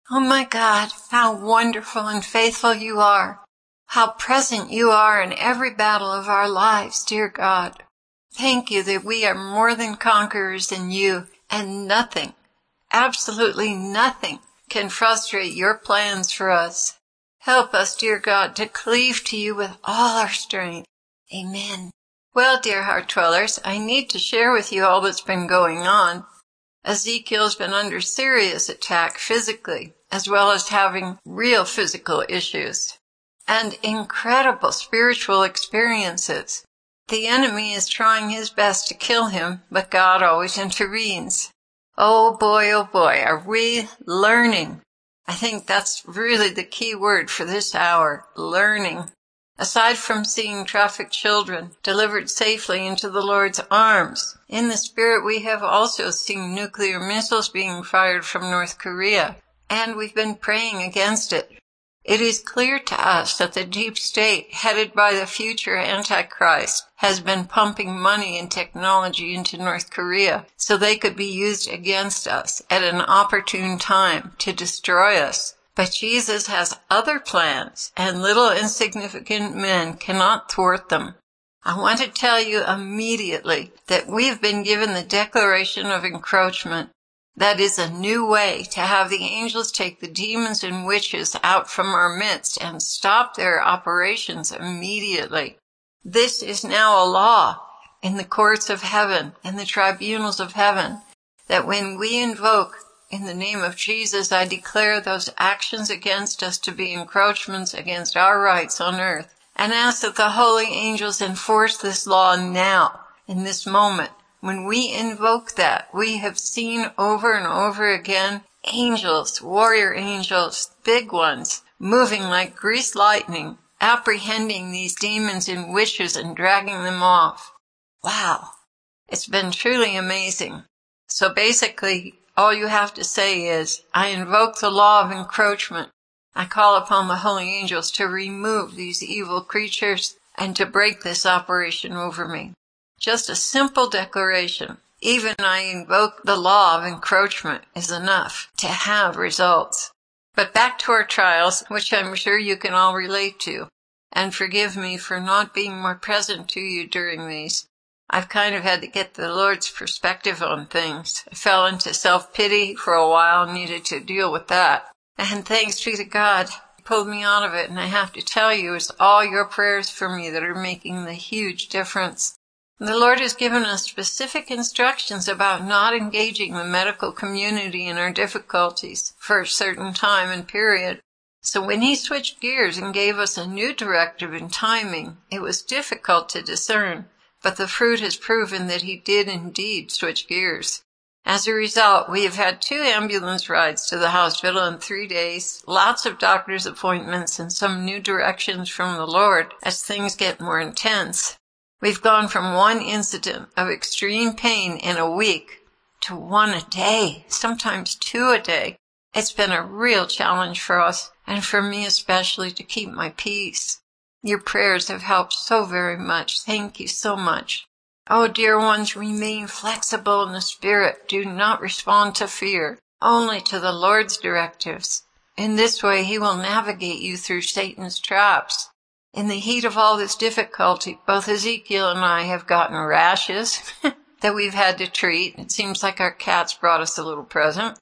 Oh my God, how wonderful and faithful you are. How present you are in every battle of our lives, dear God. Thank you that we are more than conquerors in you, and nothing, absolutely nothing, can frustrate your plans for us. Help us, dear God, to cleave to you with all our strength. Amen. Well, dear heart dwellers, I need to share with you all that's been going on. Ezekiel's been under serious attack physically, as well as having real physical issues, and incredible spiritual experiences. The enemy is trying his best to kill him, but God always intervenes. Oh boy, are we learning? I think that's really the key word for this hour, learning. Aside from seeing trafficked children delivered safely into the Lord's arms, in the Spirit we have also seen nuclear missiles being fired from North Korea, and we've been praying against it. It is clear to us that the deep state, headed by the future Antichrist, has been pumping money and technology into North Korea so they could be used against us at an opportune time to destroy us. But Jesus has other plans, and little insignificant men cannot thwart them. I want to tell you immediately that we've been given the declaration of encroachment. That is a new way to have the angels take the demons and witches out from our midst and stop their operations immediately. This is now a law in the courts of heaven and the tribunals of heaven, that when we invoke in the name of Jesus, I declare those actions against us to be encroachments against our rights on earth, and ask that the holy angels enforce this law now, in this moment. When we invoke that, we have seen over and over again angels, warrior angels, big ones, moving like greased lightning, apprehending these demons and witches and dragging them off. Wow. It's been truly amazing. So basically, all you have to say is, I invoke the law of encroachment. I call upon the holy angels to remove these evil creatures and to break this operation over me. Just a simple declaration, even I invoke the law of encroachment, is enough to have results. But back to our trials, which I'm sure you can all relate to, and forgive me for not being more present to you during these. I've kind of had to get the Lord's perspective on things. I fell into self-pity for a while and needed to deal with that. And thanks be to God, He pulled me out of it, and I have to tell you, it's all your prayers for me that are making the huge difference. The Lord has given us specific instructions about not engaging the medical community in our difficulties for a certain time and period. So when He switched gears and gave us a new directive and timing, it was difficult to discern, but the fruit has proven that He did indeed switch gears. As a result, we have had 2 ambulance rides to the hospital in 3 days, lots of doctor's appointments, and some new directions from the Lord as things get more intense. We've gone from 1 incident of extreme pain in a week to 1 a day, sometimes 2 a day. It's been a real challenge for us, and for me especially, to keep my peace. Your prayers have helped so very much. Thank you so much. Oh, dear ones, remain flexible in the Spirit. Do not respond to fear, only to the Lord's directives. In this way, He will navigate you through Satan's traps. In the heat of all this difficulty, both Ezekiel and I have gotten rashes that we've had to treat. It seems like our cats brought us a little present.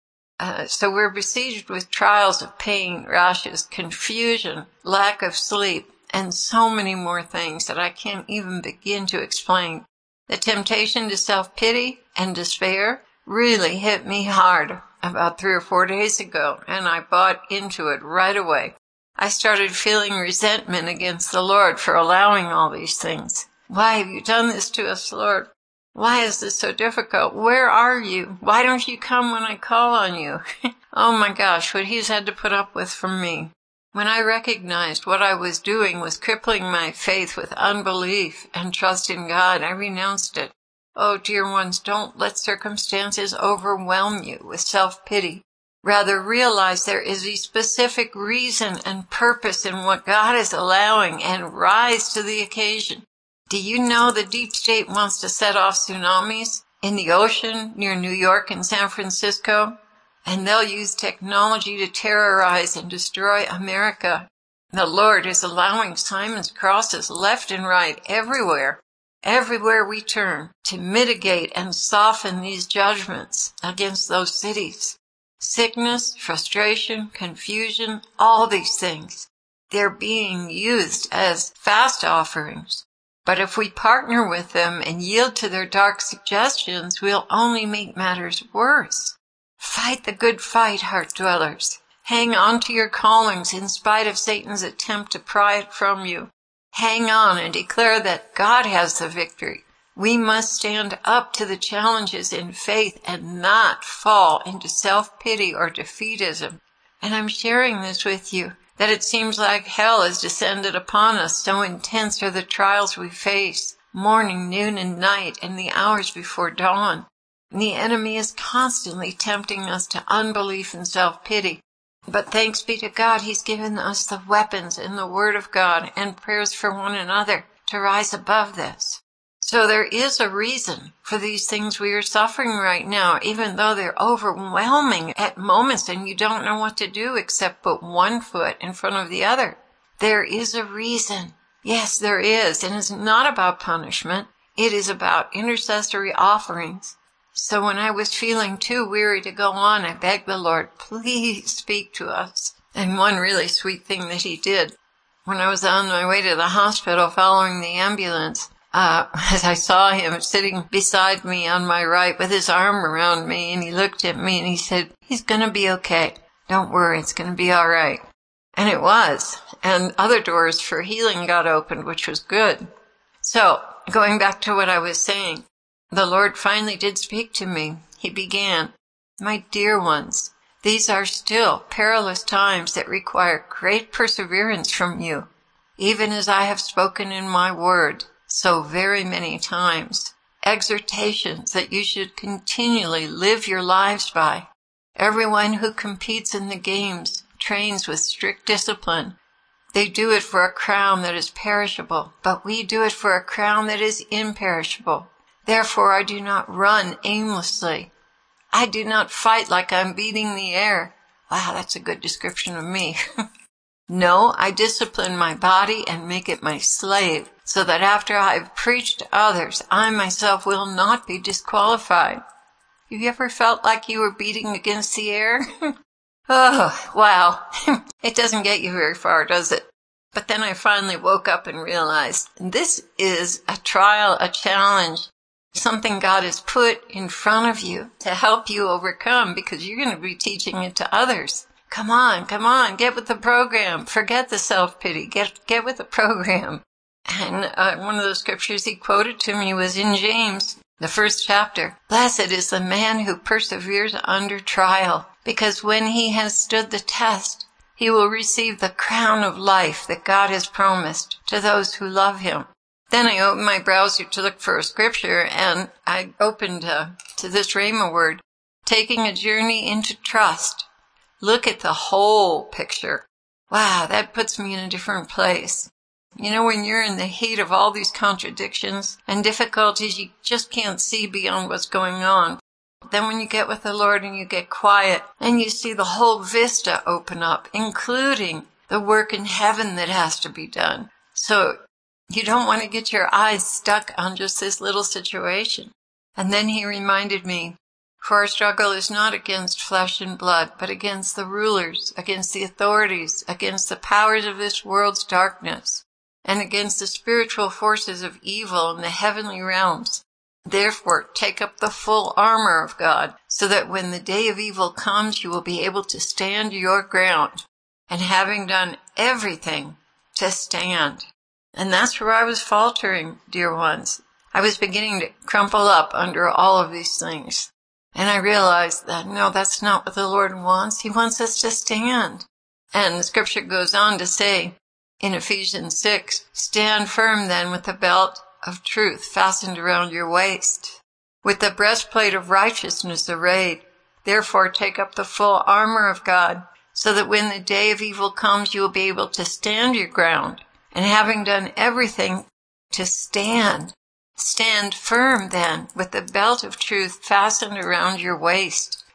So we're besieged with trials of pain, rashes, confusion, lack of sleep, and so many more things that I can't even begin to explain. The temptation to self-pity and despair really hit me hard about 3 or 4 days ago, and I bought into it right away. I started feeling resentment against the Lord for allowing all these things. Why have you done this to us, Lord? Why is this so difficult? Where are you? Why don't you come when I call on you? Oh my gosh, what He's had to put up with from me. When I recognized what I was doing was crippling my faith with unbelief and trust in God, I renounced it. Oh, dear ones, don't let circumstances overwhelm you with self-pity. Rather, realize there is a specific reason and purpose in what God is allowing, and rise to the occasion. Do you know the deep state wants to set off tsunamis in the ocean near New York and San Francisco? and they'll use technology to terrorize and destroy America. The Lord is allowing Simon's crosses left and right everywhere we turn, to mitigate and soften these judgments against those cities. Sickness, frustration, confusion, all these things, they're being used as fast offerings. But if we partner with them and yield to their dark suggestions, we'll only make matters worse. Fight the good fight, heart dwellers. Hang on to your callings in spite of Satan's attempt to pry it from you. Hang on and declare that God has the victory. We must stand up to the challenges in faith and not fall into self-pity or defeatism. And I'm sharing this with you, that it seems like hell has descended upon us. So intense are the trials we face, morning, noon, and night, and the hours before dawn. And the enemy is constantly tempting us to unbelief and self-pity. But thanks be to God, He's given us the weapons in the Word of God and prayers for one another to rise above this. So there is a reason for these things we are suffering right now, even though they're overwhelming at moments and you don't know what to do except put one foot in front of the other. There is a reason. Yes, there is. And it's not about punishment. It is about intercessory offerings. So when I was feeling too weary to go on, I begged the Lord, please speak to us. And one really sweet thing that He did, when I was on my way to the hospital following the ambulance, as I saw Him sitting beside me on my right with His arm around me, and He looked at me and He said, he's going to be okay. Don't worry, it's going to be all right. And it was. And other doors for healing got opened, which was good. So, going back to what I was saying, the Lord finally did speak to me. He began, my dear ones, these are still perilous times that require great perseverance from you, even as I have spoken in my word so very many times. Exhortations that you should continually live your lives by. Everyone who competes in the games trains with strict discipline. They do it for a crown that is perishable, but we do it for a crown that is imperishable. Therefore, I do not run aimlessly. I do not fight like I'm beating the air. Wow, that's a good description of me. No, I discipline my body and make it my slave, so that after I've preached to others, I myself will not be disqualified. Have you ever felt like you were beating against the air? Oh, wow. It doesn't get you very far, does it? But then I finally woke up and realized this is a trial, a challenge, something God has put in front of you to help you overcome, because you're going to be teaching it to others. Come on, get with the program. Forget the self-pity. Get with the program. And one of the scriptures he quoted to me was in James, the 1st chapter. Blessed is the man who perseveres under trial, because when he has stood the test, he will receive the crown of life that God has promised to those who love Him. Then I opened my browser to look for a scripture, and I opened to this Rhema word, taking a journey into trust. Look at the whole picture. Wow, that puts me in a different place. You know, when you're in the heat of all these contradictions and difficulties, you just can't see beyond what's going on. Then when you get with the Lord and you get quiet and you see the whole vista open up, including the work in heaven that has to be done. So you don't want to get your eyes stuck on just this little situation. And then he reminded me, for our struggle is not against flesh and blood, but against the rulers, against the authorities, against the powers of this world's darkness, and against the spiritual forces of evil in the heavenly realms. Therefore, take up the full armor of God, so that when the day of evil comes, you will be able to stand your ground, and having done everything, to stand. And that's where I was faltering, dear ones. I was beginning to crumple up under all of these things. And I realized that, no, that's not what the Lord wants. He wants us to stand. And the scripture goes on to say in Ephesians 6, stand firm then with the belt of truth fastened around your waist, with the breastplate of righteousness arrayed. Therefore take up the full armor of God, so that when the day of evil comes, you will be able to stand your ground. And having done everything, to stand. Stand firm then, with the belt of truth fastened around your waist,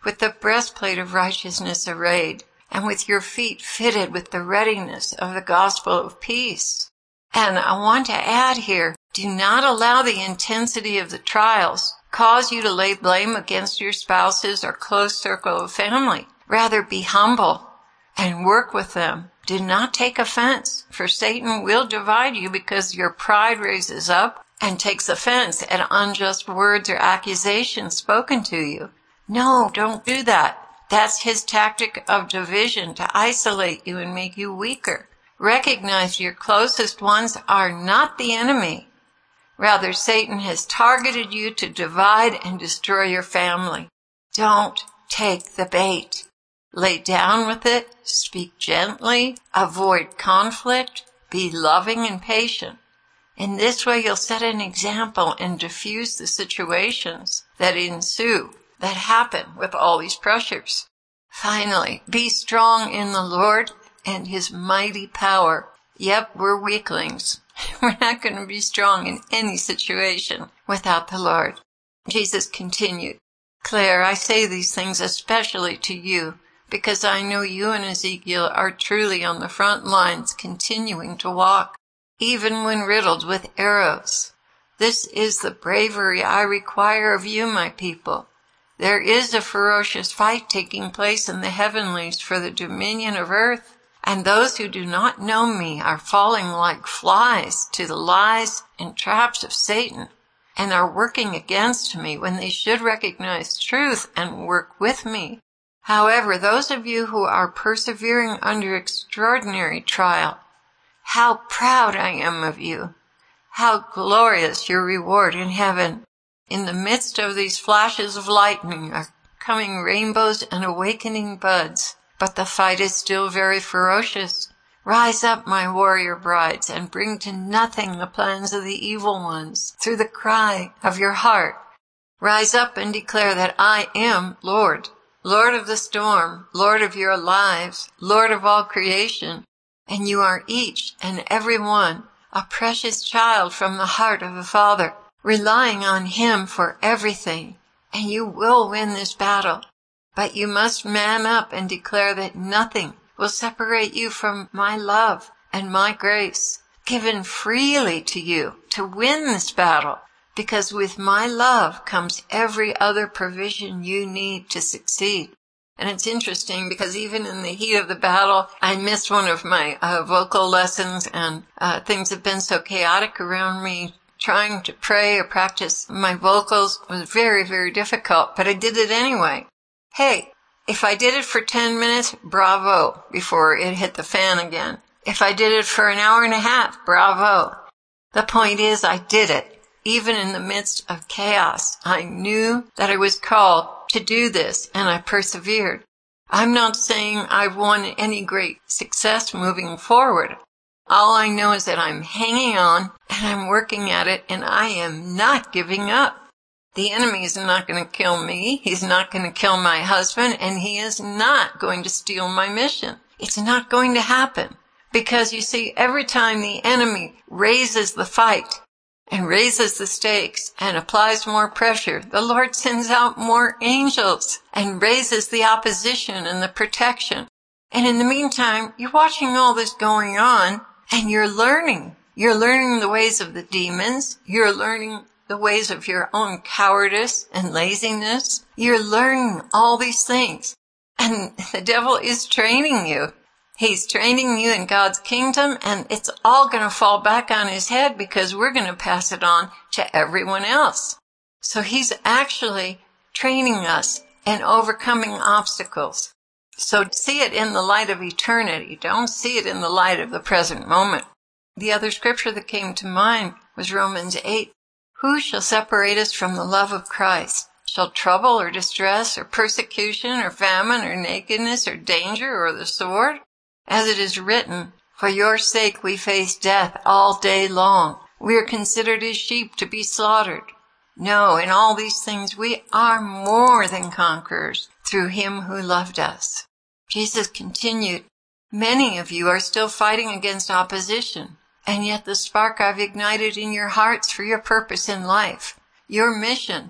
with the breastplate of righteousness arrayed, and with your feet fitted with the readiness of the gospel of peace. And I want to add here, do not allow the intensity of the trials cause you to lay blame against your spouses or close circle of family. Rather, be humble and work with them. Do not take offense, for Satan will divide you because your pride raises up and takes offense at unjust words or accusations spoken to you. No, don't do that. That's his tactic of division, to isolate you and make you weaker. Recognize your closest ones are not the enemy. Rather, Satan has targeted you to divide and destroy your family. Don't take the bait. Lay down with it, speak gently, avoid conflict, be loving and patient. In this way, you'll set an example and diffuse the situations that ensue, that happen with all these pressures. Finally, be strong in the Lord and his mighty power. Yep, we're weaklings. We're not going to be strong in any situation without the Lord. Jesus continued, Claire, I say these things especially to you, because I know you and Ezekiel are truly on the front lines, continuing to walk, even when riddled with arrows. This is the bravery I require of you, my people. There is a ferocious fight taking place in the heavenlies for the dominion of earth, and those who do not know me are falling like flies to the lies and traps of Satan, and are working against me when they should recognize truth and work with me. However, those of you who are persevering under extraordinary trial, how proud I am of you. How glorious your reward in heaven. In the midst of these flashes of lightning are coming rainbows and awakening buds, but the fight is still very ferocious. Rise up, my warrior brides, and bring to nothing the plans of the evil ones through the cry of your heart. Rise up and declare that I am Lord, Lord of the storm, Lord of your lives, Lord of all creation, and you are each and every one a precious child from the heart of the Father, relying on him for everything, and you will win this battle. But you must man up and declare that nothing will separate you from my love and my grace, given freely to you to win this battle, because with my love comes every other provision you need to succeed. And it's interesting because even in the heat of the battle, I missed one of my vocal lessons, and things have been so chaotic around me. Trying to pray or practice my vocals was very, very difficult, but I did it anyway. Hey, if I did it for 10 minutes, bravo, before it hit the fan again. If I did it for an hour and a half, bravo. The point is, I did it. Even in the midst of chaos, I knew that I was called to do this, and I persevered. I'm not saying I've won any great success moving forward. All I know is that I'm hanging on, and I'm working at it, and I am not giving up. The enemy is not going to kill me. He's not going to kill my husband, and he is not going to steal my mission. It's not going to happen. Because you see, every time the enemy raises the fight and raises the stakes and applies more pressure, the Lord sends out more angels and raises the opposition and the protection. And in the meantime, you're watching all this going on, and you're learning. You're learning the ways of the demons. You're learning the ways of your own cowardice and laziness. You're learning all these things. And the devil is training you. He's training you in God's kingdom, and it's all going to fall back on his head because we're going to pass it on to everyone else. So he's actually training us and overcoming obstacles. So see it in the light of eternity. Don't see it in the light of the present moment. The other scripture that came to mind was Romans 8. Who shall separate us from the love of Christ? Shall trouble or distress or persecution or famine or nakedness or danger or the sword? As it is written, for your sake we face death all day long. We are considered as sheep to be slaughtered. No, in all these things we are more than conquerors through him who loved us. Jesus continued, many of you are still fighting against opposition, and yet the spark I've ignited in your hearts for your purpose in life, your mission,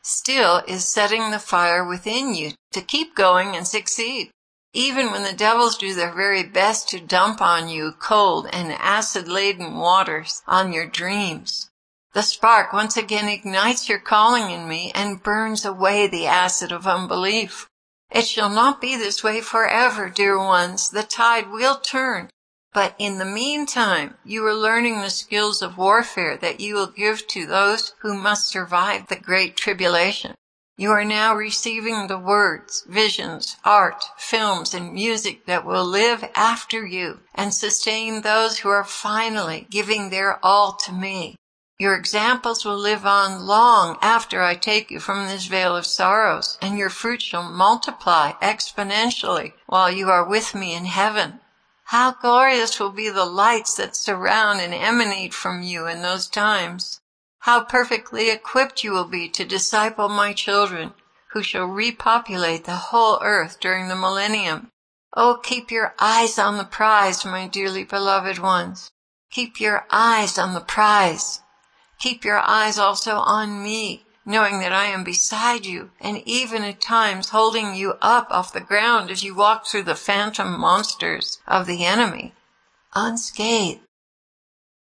still is setting the fire within you to keep going and succeed. Even when the devils do their very best to dump on you cold and acid-laden waters on your dreams, the spark once again ignites your calling in me and burns away the acid of unbelief. It shall not be this way forever, dear ones. The tide will turn. But in the meantime, you are learning the skills of warfare that you will give to those who must survive the great tribulation. You are now receiving the words, visions, art, films, and music that will live after you and sustain those who are finally giving their all to me. Your examples will live on long after I take you from this vale of sorrows, and your fruit shall multiply exponentially while you are with me in heaven. How glorious will be the lights that surround and emanate from you in those times. How perfectly equipped you will be to disciple my children, who shall repopulate the whole earth during the millennium. Oh, keep your eyes on the prize, my dearly beloved ones. Keep your eyes on the prize. Keep your eyes also on me, knowing that I am beside you, and even at times holding you up off the ground as you walk through the phantom monsters of the enemy, unscathed.